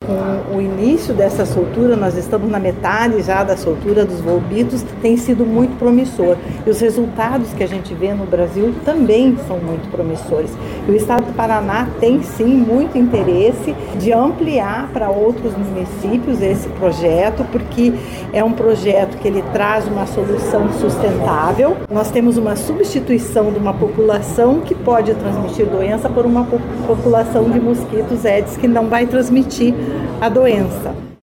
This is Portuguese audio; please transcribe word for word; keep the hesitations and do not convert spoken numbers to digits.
com o início dessa soltura, nós estamos na metade já da soltura dos volbitos, tem sido muito promissor. E os resultados que a gente vê no Brasil também são muito promissores. E o Estado do Paraná tem sim muito interesse de ampliar para outros municípios esse projeto, porque é um projeto que ele traz uma solução sustentável. Nós temos uma substituição de uma população que pode transmitir doença por uma população de mosquitos Aedes que não vai transmitir a doença.